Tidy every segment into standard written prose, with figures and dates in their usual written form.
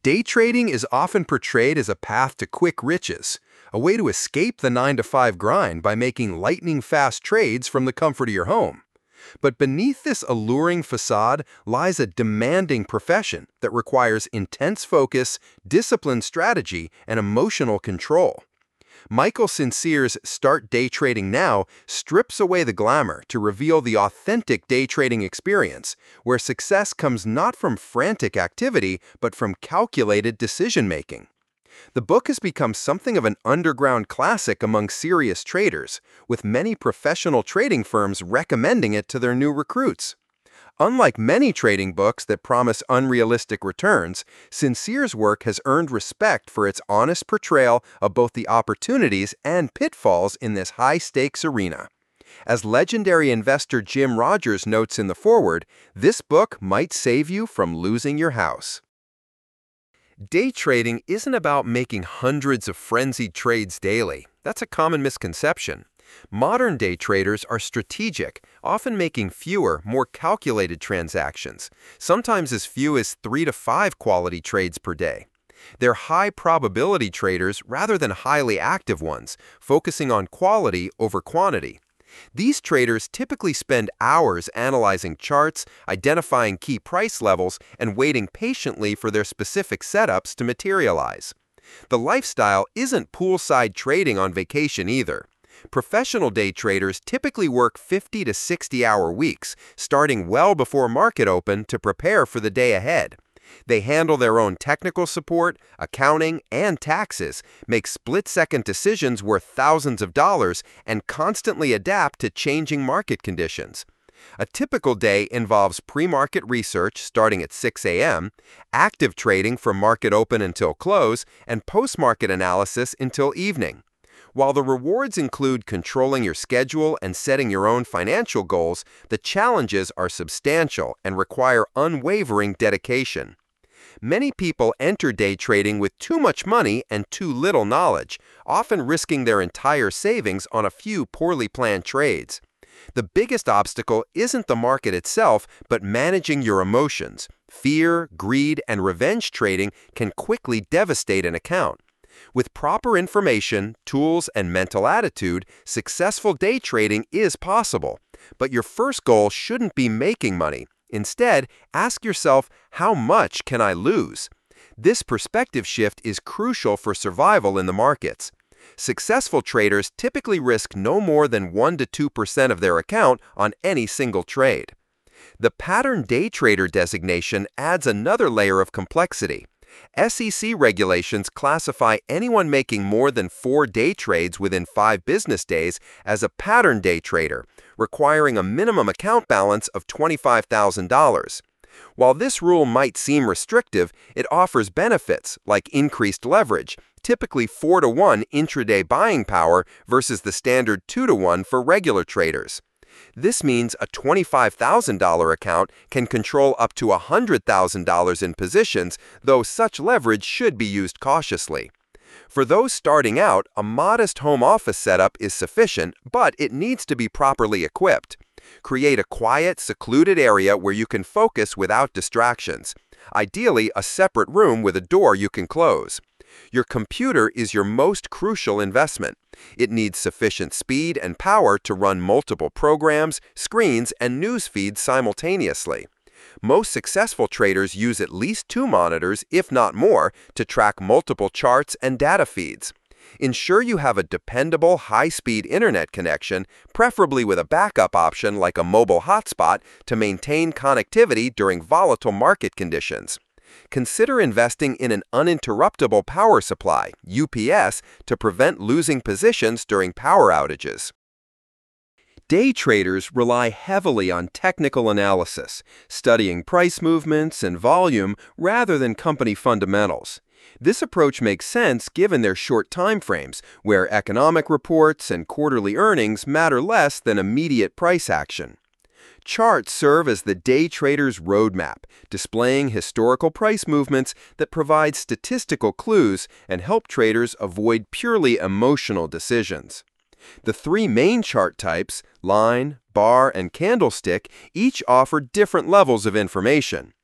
Day trading is often portrayed as a path to quick riches, a way to escape the 9-to-5 grind by making lightning-fast trades from the comfort of your home. But beneath this alluring facade lies a demanding profession that requires intense focus, disciplined strategy, and emotional control. Michael Sincere's Start Day Trading Now strips away the glamour to reveal the authentic day trading experience, where success comes not from frantic activity, but from calculated decision-making. The book has become something of an underground classic among serious traders, with many professional trading firms recommending it to their new recruits. Unlike many trading books that promise unrealistic returns, Sincere's work has earned respect for its honest portrayal of both the opportunities and pitfalls in this high-stakes arena. As legendary investor Jim Rogers notes in the foreword, this book might save you from losing your house. Day trading isn't about making hundreds of frenzied trades daily. That's a common misconception. Modern day traders are strategic, often making fewer, more calculated transactions, sometimes as few as 3 to 5 quality trades per day. They're high-probability traders rather than highly active ones, focusing on quality over quantity. These traders typically spend hours analyzing charts, identifying key price levels, and waiting patiently for their specific setups to materialize. The lifestyle isn't poolside trading on vacation either. Professional day traders typically work 50 to 60-hour weeks, starting well before market open to prepare for the day ahead. They handle their own technical support, accounting, and taxes, make split-second decisions worth thousands of dollars, and constantly adapt to changing market conditions. A typical day involves pre-market research starting at 6 a.m., active trading from market open until close, and post-market analysis until evening. While the rewards include controlling your schedule and setting your own financial goals, the challenges are substantial and require unwavering dedication. Many people enter day trading with too much money and too little knowledge, often risking their entire savings on a few poorly planned trades. The biggest obstacle isn't the market itself, but managing your emotions. Fear, greed, and revenge trading can quickly devastate an account. With proper information, tools, and mental attitude, successful day trading is possible. But your first goal shouldn't be making money. Instead, ask yourself, how much can I lose? This perspective shift is crucial for survival in the markets. Successful traders typically risk no more than 1 to 2% of their account on any single trade. The pattern day trader designation adds another layer of complexity. SEC regulations classify anyone making more than 4 day trades within 5 business days as a pattern day trader, requiring a minimum account balance of $25,000. While this rule might seem restrictive, it offers benefits like increased leverage, typically 4-to-1 intraday buying power versus the standard 2-to-1 for regular traders. This means a $25,000 account can control up to $100,000 in positions, though such leverage should be used cautiously. For those starting out, a modest home office setup is sufficient, but it needs to be properly equipped. Create a quiet, secluded area where you can focus without distractions. Ideally, a separate room with a door you can close. Your computer is your most crucial investment. It needs sufficient speed and power to run multiple programs, screens, and news feeds simultaneously. Most successful traders use at least 2 monitors, if not more, to track multiple charts and data feeds. Ensure you have a dependable, high-speed internet connection, preferably with a backup option like a mobile hotspot to maintain connectivity during volatile market conditions. Consider investing in an uninterruptible power supply, UPS, to prevent losing positions during power outages. Day traders rely heavily on technical analysis, studying price movements and volume rather than company fundamentals. This approach makes sense given their short time frames, where economic reports and quarterly earnings matter less than immediate price action. Charts serve as the day trader's roadmap, displaying historical price movements that provide statistical clues and help traders avoid purely emotional decisions. The 3 main chart types, line, bar, and candlestick, each offer different levels of information.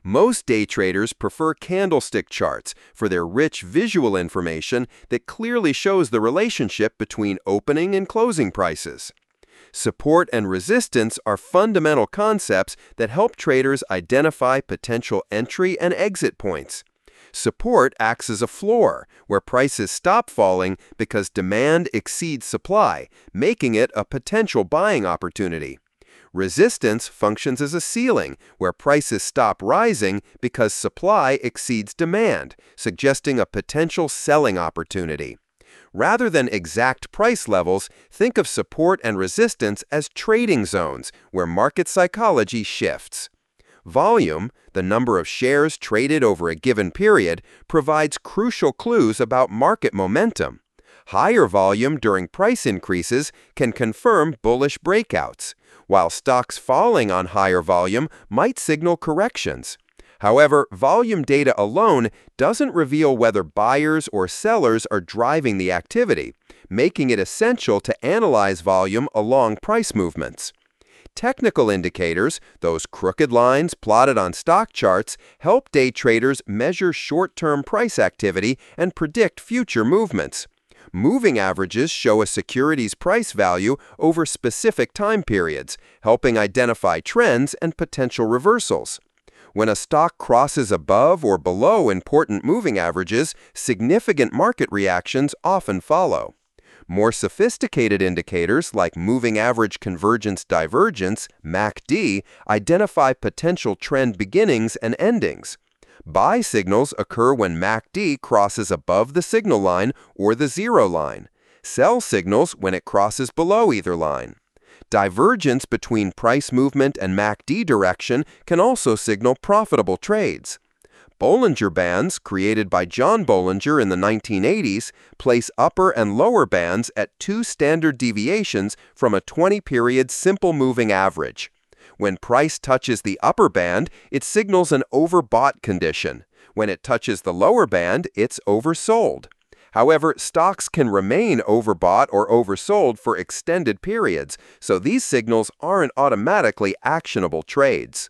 Most day traders prefer candlestick charts for their rich visual information that clearly shows the relationship between opening and closing prices. Support and resistance are fundamental concepts that help traders identify potential entry and exit points. Support acts as a floor, where prices stop falling because demand exceeds supply, making it a potential buying opportunity. Resistance functions as a ceiling, where prices stop rising because supply exceeds demand, suggesting a potential selling opportunity. Rather than exact price levels, think of support and resistance as trading zones, where market psychology shifts. Volume, the number of shares traded over a given period, provides crucial clues about market momentum. Higher volume during price increases can confirm bullish breakouts, while stocks falling on higher volume might signal corrections. However, volume data alone doesn't reveal whether buyers or sellers are driving the activity, making it essential to analyze volume along price movements. Technical indicators, those crooked lines plotted on stock charts, help day traders measure short-term price activity and predict future movements. Moving averages show a security's price value over specific time periods, helping identify trends and potential reversals. When a stock crosses above or below important moving averages, significant market reactions often follow. More sophisticated indicators like Moving Average Convergence Divergence, MACD, identify potential trend beginnings and endings. Buy signals occur when MACD crosses above the signal line or the zero line. Sell signals when it crosses below either line. Divergence between price movement and MACD direction can also signal profitable trades. Bollinger Bands, created by John Bollinger in the 1980s, place upper and lower bands at 2 standard deviations from a 20-period simple moving average. When price touches the upper band, it signals an overbought condition. When it touches the lower band, it's oversold. However, stocks can remain overbought or oversold for extended periods, so these signals aren't automatically actionable trades.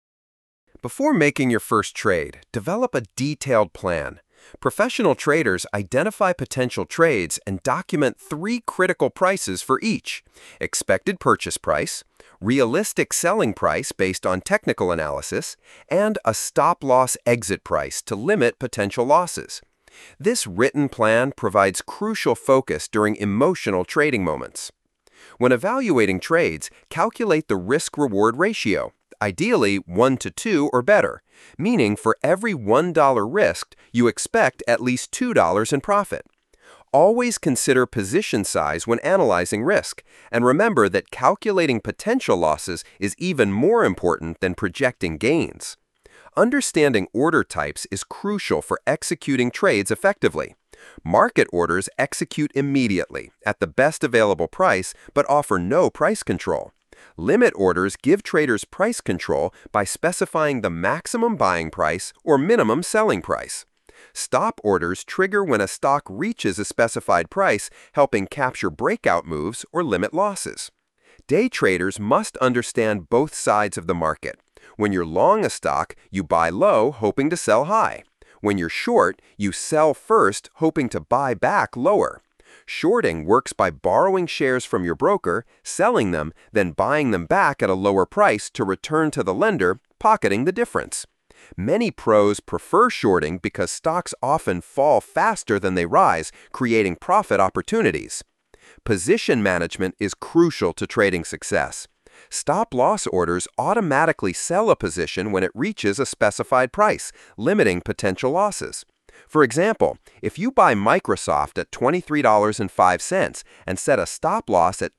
Before making your first trade, develop a detailed plan. Professional traders identify potential trades and document 3 critical prices for each: expected purchase price, realistic selling price based on technical analysis, and a stop-loss exit price to limit potential losses. This written plan provides crucial focus during emotional trading moments. When evaluating trades, calculate the risk-reward ratio, ideally 1 to 2 or better, meaning for every $1 risked, you expect at least $2 in profit. Always consider position size when analyzing risk, and remember that calculating potential losses is even more important than projecting gains. Understanding order types is crucial for executing trades effectively. Market orders execute immediately at the best available price but offer no price control. Limit orders give traders price control by specifying the maximum buying price or minimum selling price. Stop orders trigger when a stock reaches a specified price, helping capture breakout moves or limit losses. Day traders must understand both sides of the market. When you're long a stock, you buy low, hoping to sell high. When you're short, you sell first, hoping to buy back lower. Shorting works by borrowing shares from your broker, selling them, then buying them back at a lower price to return to the lender, pocketing the difference. Many pros prefer shorting because stocks often fall faster than they rise, creating profit opportunities. Position management is crucial to trading success. Stop-loss orders automatically sell a position when it reaches a specified price, limiting potential losses. For example, if you buy Microsoft at $23.05 and set a stop-loss at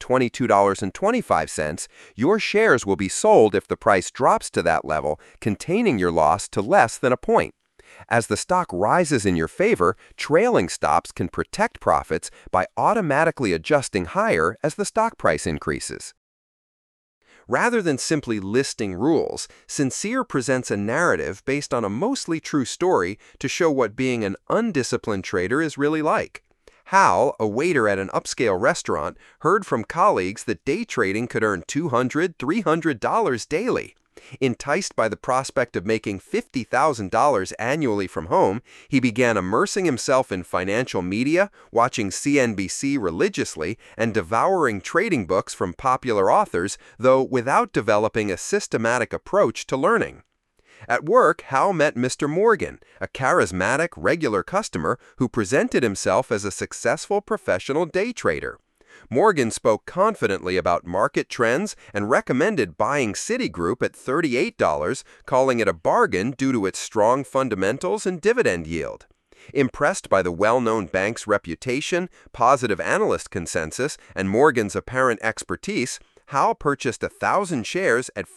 $22.25, your shares will be sold if the price drops to that level, containing your loss to less than a point. As the stock rises in your favor, trailing stops can protect profits by automatically adjusting higher as the stock price increases. Rather than simply listing rules, Sincere presents a narrative based on a mostly true story to show what being an undisciplined trader is really like. Hal, a waiter at an upscale restaurant, heard from colleagues that day trading could earn $200–300 daily. Enticed by the prospect of making $50,000 annually from home, he began immersing himself in financial media, watching CNBC religiously, and devouring trading books from popular authors, though without developing a systematic approach to learning. At work, Howe met Mr. Morgan, a charismatic, regular customer who presented himself as a successful professional day trader. Morgan spoke confidently about market trends and recommended buying Citigroup at $38, calling it a bargain due to its strong fundamentals and dividend yield. Impressed by the well-known bank's reputation, positive analyst consensus, and Morgan's apparent expertise, Howe purchased 1,000 shares at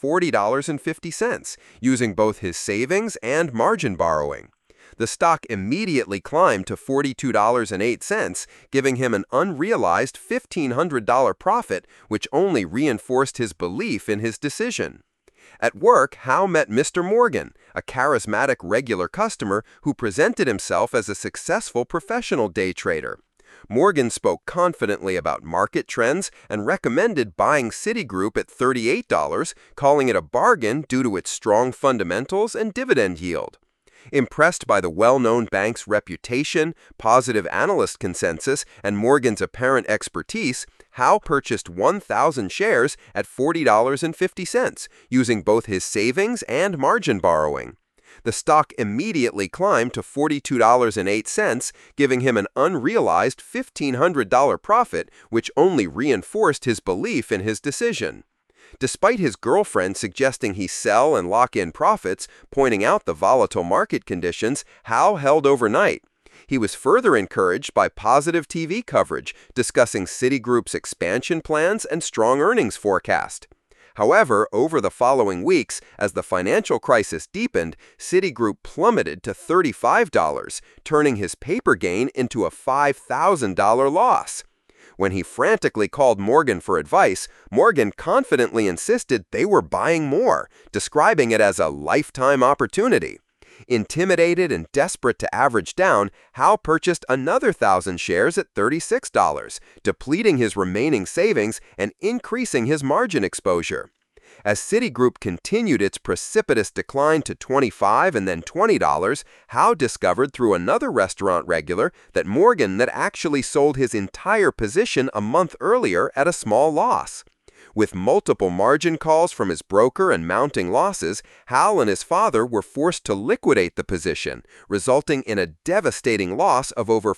$40.50, using both his savings and margin borrowing. The stock immediately climbed to $42.08, giving him an unrealized $1,500 profit, which only reinforced his belief in his decision. At work, Howe met Mr. Morgan, a charismatic regular customer who presented himself as a successful professional day trader. Morgan spoke confidently about market trends and recommended buying Citigroup at $38, calling it a bargain due to its strong fundamentals and dividend yield. Impressed by the well-known bank's reputation, positive analyst consensus, and Morgan's apparent expertise, Howe purchased 1,000 shares at $40.50, using both his savings and margin borrowing. The stock immediately climbed to $42.08, giving him an unrealized $1,500 profit, which only reinforced his belief in his decision. Despite his girlfriend suggesting he sell and lock in profits, pointing out the volatile market conditions, Howe held overnight. He was further encouraged by positive TV coverage discussing Citigroup's expansion plans and strong earnings forecast. However, over the following weeks, as the financial crisis deepened, Citigroup plummeted to $35, turning his paper gain into a $5,000 loss. When he frantically called Morgan for advice, Morgan confidently insisted they were buying more, describing it as a lifetime opportunity. Intimidated and desperate to average down, Howe purchased another 1,000 shares at $36, depleting his remaining savings and increasing his margin exposure. As Citigroup continued its precipitous decline to $25 and then $20, Howe discovered through another restaurant regular that Morgan had actually sold his entire position a month earlier at a small loss. With multiple margin calls from his broker and mounting losses, Howe and his father were forced to liquidate the position, resulting in a devastating loss of over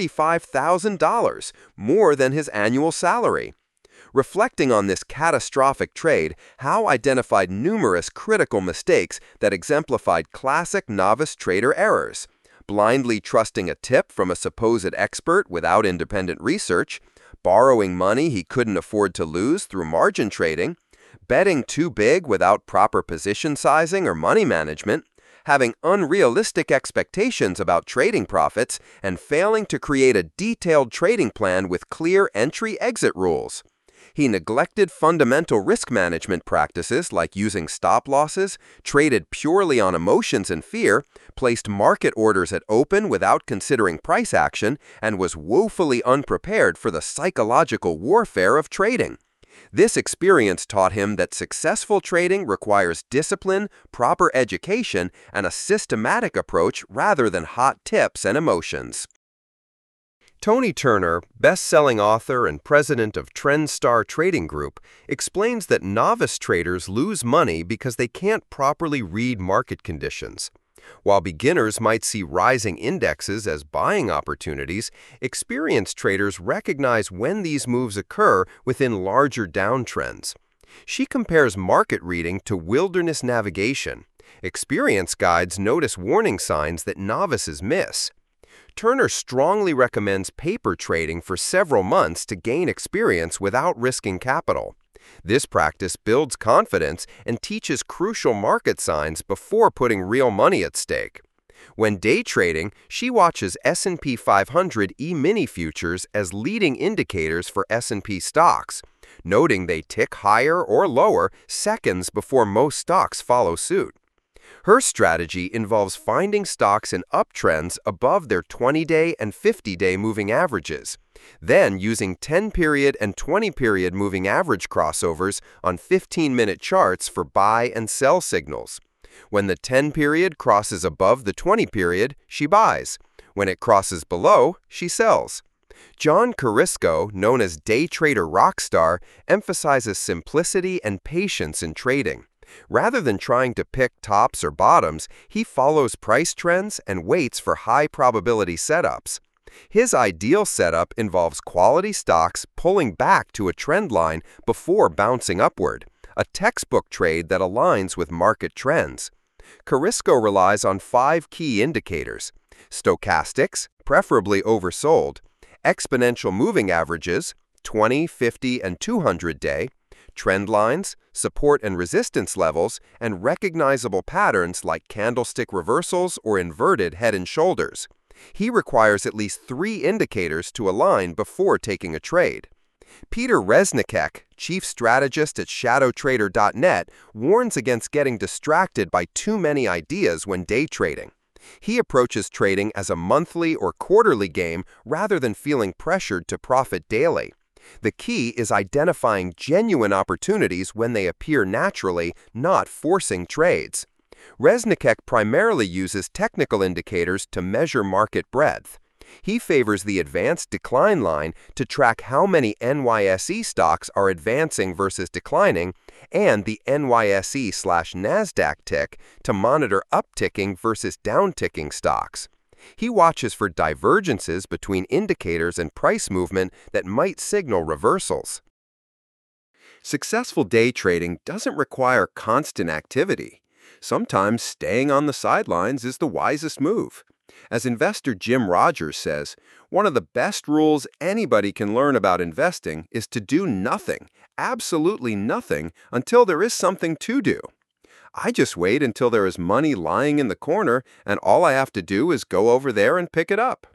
$45,000, more than his annual salary. Reflecting on this catastrophic trade, Howe identified numerous critical mistakes that exemplified classic novice trader errors: blindly trusting a tip from a supposed expert without independent research, borrowing money he couldn't afford to lose through margin trading, betting too big without proper position sizing or money management, having unrealistic expectations about trading profits, and failing to create a detailed trading plan with clear entry-exit rules. He neglected fundamental risk management practices like using stop losses, traded purely on emotions and fear, placed market orders at open without considering price action, and was woefully unprepared for the psychological warfare of trading. This experience taught him that successful trading requires discipline, proper education, and a systematic approach rather than hot tips and emotions. Tony Turner, best-selling author and president of TrendStar Trading Group, explains that novice traders lose money because they can't properly read market conditions. While beginners might see rising indexes as buying opportunities, experienced traders recognize when these moves occur within larger downtrends. She compares market reading to wilderness navigation. Experienced guides notice warning signs that novices miss. Turner strongly recommends paper trading for several months to gain experience without risking capital. This practice builds confidence and teaches crucial market signs before putting real money at stake. When day trading, she watches S&P 500 E-mini futures as leading indicators for S&P stocks, noting they tick higher or lower seconds before most stocks follow suit. Her strategy involves finding stocks in uptrends above their 20-day and 50-day moving averages, then using 10-period and 20-period moving average crossovers on 15-minute charts for buy and sell signals. When the 10-period crosses above the 20-period, she buys. When it crosses below, she sells. John Carisco, known as Day Trader Rockstar, emphasizes simplicity and patience in trading. Rather than trying to pick tops or bottoms, he follows price trends and waits for high-probability setups. His ideal setup involves quality stocks pulling back to a trend line before bouncing upward, a textbook trade that aligns with market trends. Carisco relies on 5 key indicators: stochastics, preferably oversold; exponential moving averages, 20, 50, and 200-day; trend lines, support and resistance levels, and recognizable patterns like candlestick reversals or inverted head and shoulders. He requires at least 3 indicators to align before taking a trade. Peter Reznicek, chief strategist at shadowtrader.net, warns against getting distracted by too many ideas when day trading. He approaches trading as a monthly or quarterly game rather than feeling pressured to profit daily. The key is identifying genuine opportunities when they appear naturally, not forcing trades. Reznicek primarily uses technical indicators to measure market breadth. He favors the advanced decline line to track how many NYSE stocks are advancing versus declining, and the NYSE/NASDAQ tick to monitor upticking versus downticking stocks. He watches for divergences between indicators and price movement that might signal reversals. Successful day trading doesn't require constant activity. Sometimes staying on the sidelines is the wisest move. As investor Jim Rogers says, one of the best rules anybody can learn about investing is to do nothing, absolutely nothing, until there is something to do. I just wait until there is money lying in the corner, and all I have to do is go over there and pick it up.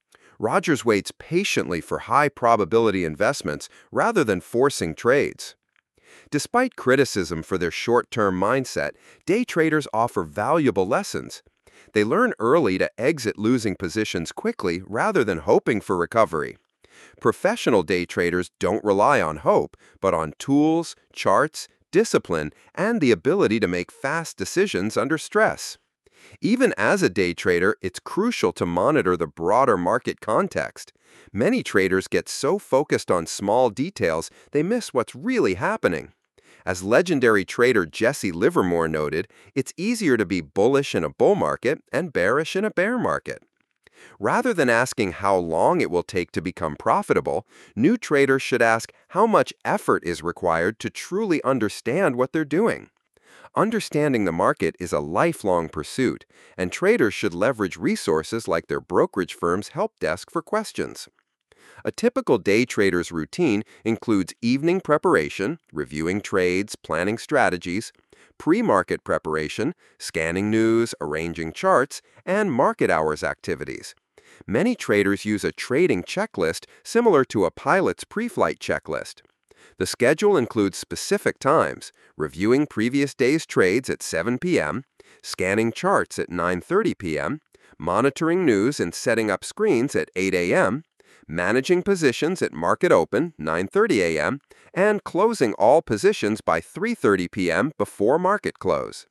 Rogers waits patiently for high-probability investments rather than forcing trades. Despite criticism for their short-term mindset, day traders offer valuable lessons. They learn early to exit losing positions quickly rather than hoping for recovery. Professional day traders don't rely on hope, but on tools, charts, discipline, and the ability to make fast decisions under stress. Even as a day trader, it's crucial to monitor the broader market context. Many traders get so focused on small details they miss what's really happening. As legendary trader Jesse Livermore noted, it's easier to be bullish in a bull market and bearish in a bear market. Rather than asking how long it will take to become profitable, new traders should ask how much effort is required to truly understand what they're doing. Understanding the market is a lifelong pursuit, and traders should leverage resources like their brokerage firm's help desk for questions. A typical day trader's routine includes evening preparation, reviewing trades, planning strategies, pre-market preparation, scanning news, arranging charts, and market hours activities. Many traders use a trading checklist similar to a pilot's pre-flight checklist. The schedule includes specific times: reviewing previous day's trades at 7 p.m., scanning charts at 9:30 p.m., monitoring news and setting up screens at 8 a.m., managing positions at market open, 9:30 a.m., and closing all positions by 3:30 p.m. before market close.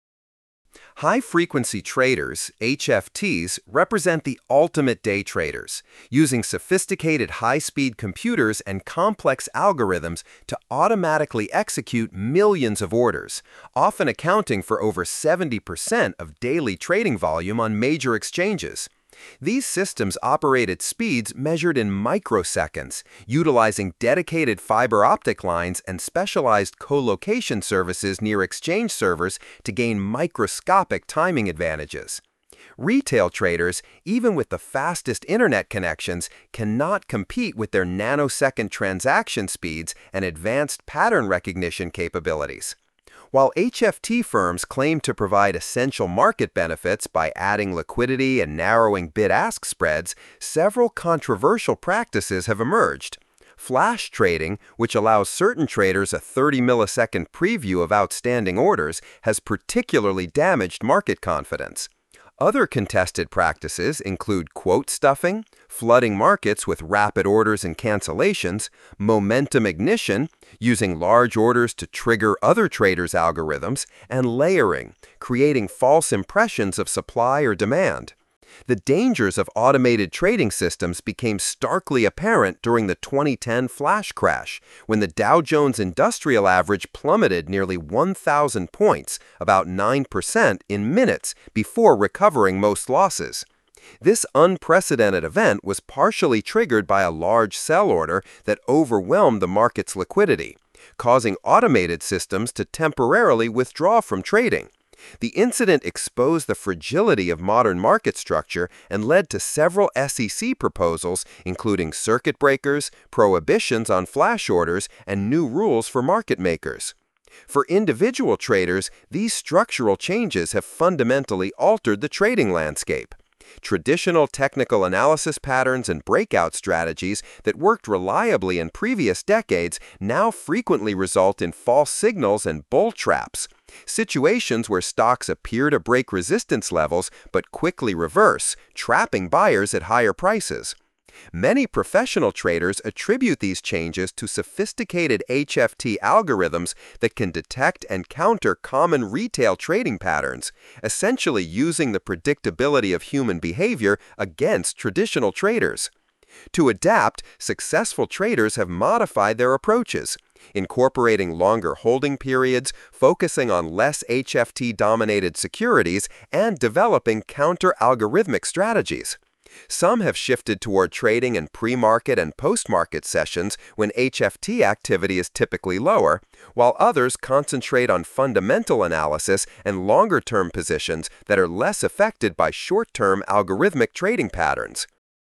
High-frequency traders, HFTs, represent the ultimate day traders, using sophisticated high-speed computers and complex algorithms to automatically execute millions of orders, often accounting for over 70% of daily trading volume on major exchanges. These systems operate at speeds measured in microseconds, utilizing dedicated fiber optic lines and specialized co-location services near exchange servers to gain microscopic timing advantages. Retail traders, even with the fastest internet connections, cannot compete with their nanosecond transaction speeds and advanced pattern recognition capabilities. While HFT firms claim to provide essential market benefits by adding liquidity and narrowing bid-ask spreads, several controversial practices have emerged. Flash trading, which allows certain traders a 30-millisecond preview of outstanding orders, has particularly damaged market confidence. Other contested practices include quote stuffing, flooding markets with rapid orders and cancellations, momentum ignition, using large orders to trigger other traders' algorithms, and layering, creating false impressions of supply or demand. The dangers of automated trading systems became starkly apparent during the 2010 flash crash, when the Dow Jones Industrial Average plummeted nearly 1,000 points, about 9% in minutes, before recovering most losses. This unprecedented event was partially triggered by a large sell order that overwhelmed the market's liquidity, causing automated systems to temporarily withdraw from trading. The incident exposed the fragility of modern market structure and led to several SEC proposals, including circuit breakers, prohibitions on flash orders, and new rules for market makers. For individual traders, these structural changes have fundamentally altered the trading landscape. Traditional technical analysis patterns and breakout strategies that worked reliably in previous decades now frequently result in false signals and bull traps, situations where stocks appear to break resistance levels but quickly reverse, trapping buyers at higher prices. Many professional traders attribute these changes to sophisticated HFT algorithms that can detect and counter common retail trading patterns, essentially using the predictability of human behavior against traditional traders. To adapt, successful traders have modified their approaches, incorporating longer holding periods, focusing on less HFT-dominated securities, and developing counter-algorithmic strategies. Some have shifted toward trading in pre-market and post-market sessions when HFT activity is typically lower, while others concentrate on fundamental analysis and longer-term positions that are less affected by short-term algorithmic trading patterns.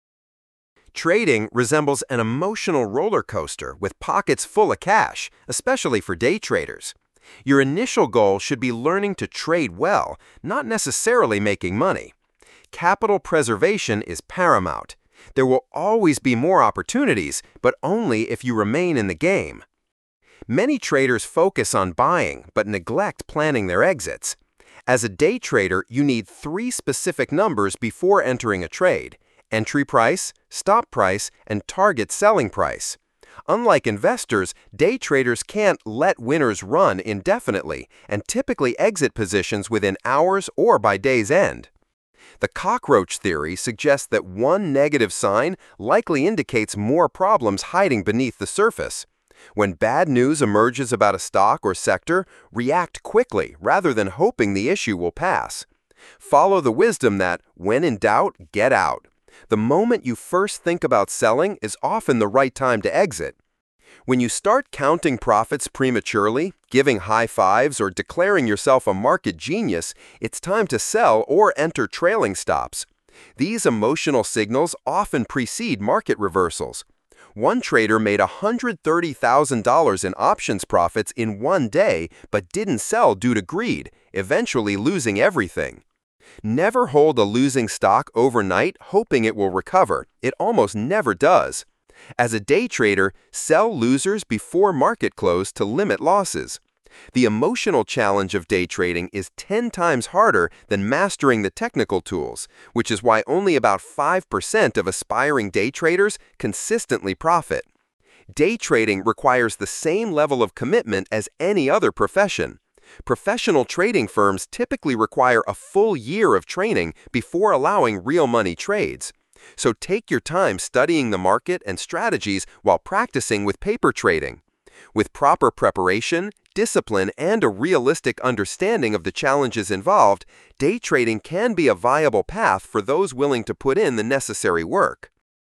Trading resembles an emotional roller coaster with pockets full of cash, especially for day traders. Your initial goal should be learning to trade well, not necessarily making money. Capital preservation is paramount. There will always be more opportunities, but only if you remain in the game. Many traders focus on buying, but neglect planning their exits. As a day trader, you need 3 specific numbers before entering a trade: entry price, stop price, and target selling price. Unlike investors, day traders can't let winners run indefinitely and typically exit positions within hours or by day's end. The cockroach theory suggests that one negative sign likely indicates more problems hiding beneath the surface. When bad news emerges about a stock or sector, react quickly rather than hoping the issue will pass. Follow the wisdom that, when in doubt, get out. The moment you first think about selling is often the right time to exit. When you start counting profits prematurely, giving high fives, or declaring yourself a market genius, it's time to sell or enter trailing stops. These emotional signals often precede market reversals. One trader made $130,000 in options profits in one day but didn't sell due to greed, eventually losing everything. Never hold a losing stock overnight hoping it will recover. It almost never does. As a day trader, sell losers before market close to limit losses. The emotional challenge of day trading is 10 times harder than mastering the technical tools, which is why only about 5% of aspiring day traders consistently profit. Day trading requires the same level of commitment as any other profession. Professional trading firms typically require a full year of training before allowing real money trades. So take your time studying the market and strategies while practicing with paper trading. With proper preparation, discipline, and a realistic understanding of the challenges involved, day trading can be a viable path for those willing to put in the necessary work.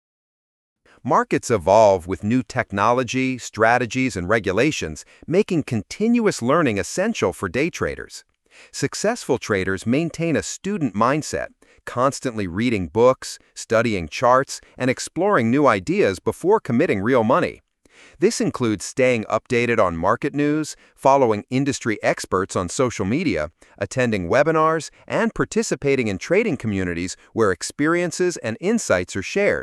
Markets evolve with new technology, strategies, and regulations, making continuous learning essential for day traders. Successful traders maintain a student mindset, constantly reading books, studying charts, and exploring new ideas before committing real money. This includes staying updated on market news, following industry experts on social media, attending webinars, and participating in trading communities where experiences and insights are shared.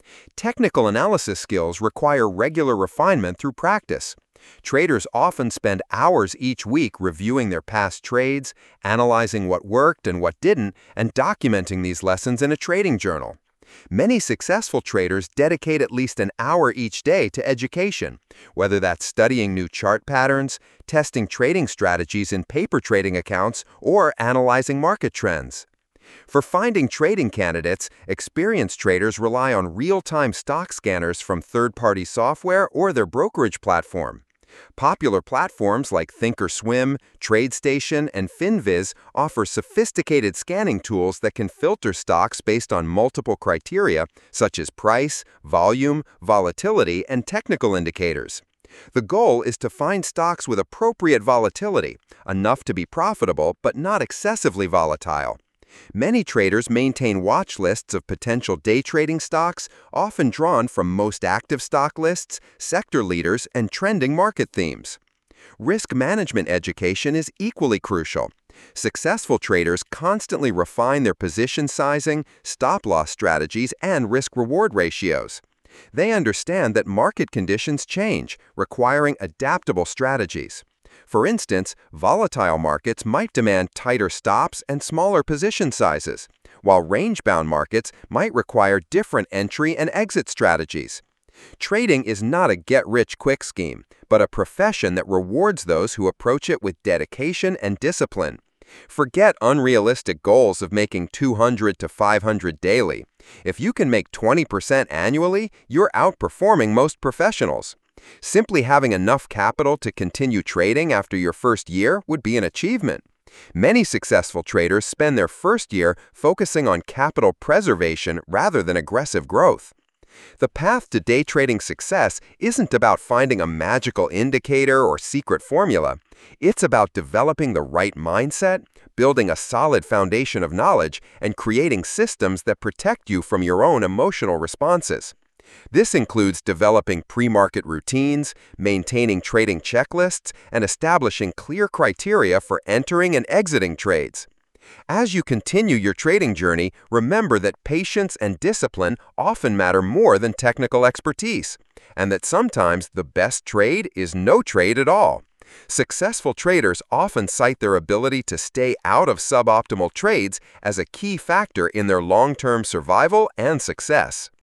Technical analysis skills require regular refinement through practice. Traders often spend hours each week reviewing their past trades, analyzing what worked and what didn't, and documenting these lessons in a trading journal. Many successful traders dedicate at least an hour each day to education, whether that's studying new chart patterns, testing trading strategies in paper trading accounts, or analyzing market trends. For finding trading candidates, experienced traders rely on real-time stock scanners from third-party software or their brokerage platform. Popular platforms like thinkorswim, TradeStation, and FinViz offer sophisticated scanning tools that can filter stocks based on multiple criteria, such as price, volume, volatility, and technical indicators. The goal is to find stocks with appropriate volatility, enough to be profitable but not excessively volatile. Many traders maintain watch lists of potential day trading stocks, often drawn from most active stock lists, sector leaders, and trending market themes. Risk management education is equally crucial. Successful traders constantly refine their position sizing, stop-loss strategies, and risk-reward ratios. They understand that market conditions change, requiring adaptable strategies. For instance, volatile markets might demand tighter stops and smaller position sizes, while range-bound markets might require different entry and exit strategies. Trading is not a get-rich-quick scheme, but a profession that rewards those who approach it with dedication and discipline. Forget unrealistic goals of making 200 to 500 daily. If you can make 20% annually, you're outperforming most professionals. Simply having enough capital to continue trading after your first year would be an achievement. Many successful traders spend their first year focusing on capital preservation rather than aggressive growth. The path to day trading success isn't about finding a magical indicator or secret formula. It's about developing the right mindset, building a solid foundation of knowledge, and creating systems that protect you from your own emotional responses. This includes developing pre-market routines, maintaining trading checklists, and establishing clear criteria for entering and exiting trades. As you continue your trading journey, remember that patience and discipline often matter more than technical expertise, and that sometimes the best trade is no trade at all. Successful traders often cite their ability to stay out of suboptimal trades as a key factor in their long-term survival and success.